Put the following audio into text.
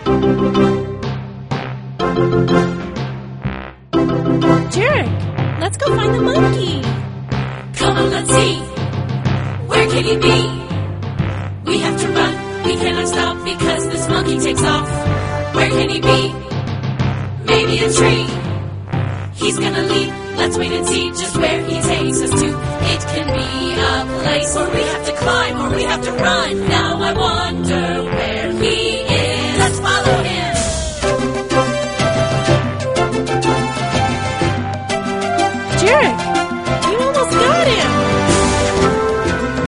Jarek, let's go find the monkey. Come on, let's see. Where can he be? We have to run. We cannot stop because this monkey takes off. Where can he be? Maybe a tree. He's gonna leap. Let's wait and see just where he takes us to. It can be a place where we have to climb or we have to run. Now I wonder where